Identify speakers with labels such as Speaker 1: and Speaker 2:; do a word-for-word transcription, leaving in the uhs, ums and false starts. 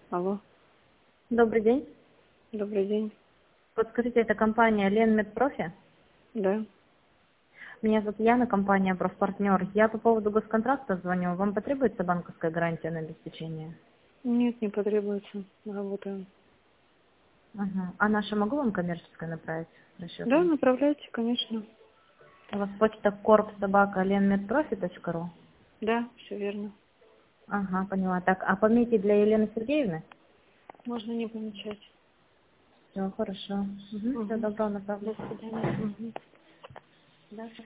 Speaker 1: Алло,
Speaker 2: Добрый день.
Speaker 1: добрый день.
Speaker 2: Подскажите, это компания Ленмедпрофи?
Speaker 1: Да.
Speaker 2: Меня зовут Яна, компания Профпартнер. Я по поводу госконтракта звоню. Вам потребуется банковская гарантия на обеспечение?
Speaker 1: Нет, не потребуется. Работаем.
Speaker 2: Ага. А наша могу вам коммерческое направить
Speaker 1: Да,
Speaker 2: расчетом?
Speaker 1: направляйте, конечно.
Speaker 2: У вас почта корпсобака ленмедпрофи точка ру?
Speaker 1: Да, все верно.
Speaker 2: Ага, поняла. Так, а пометить для Елены Сергеевны?
Speaker 1: Можно не помечать.
Speaker 2: Все, хорошо. Угу, все,
Speaker 1: Угу.
Speaker 2: добро, направлю.
Speaker 1: До свидания. Угу.
Speaker 2: Да,